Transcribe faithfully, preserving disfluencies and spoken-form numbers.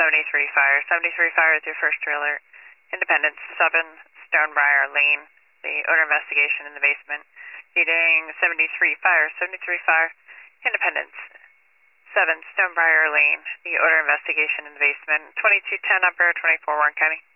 seventy-three Fire. seventy-three Fire is your first trailer. Independence, seven Stonebriar Lane. The odor investigation in the basement. Reading seventy-three Fire. seventy-three Fire. Independence, seven Stonebriar Lane. The odor investigation in the basement. twenty-two ten Upper, twenty-four Warren County.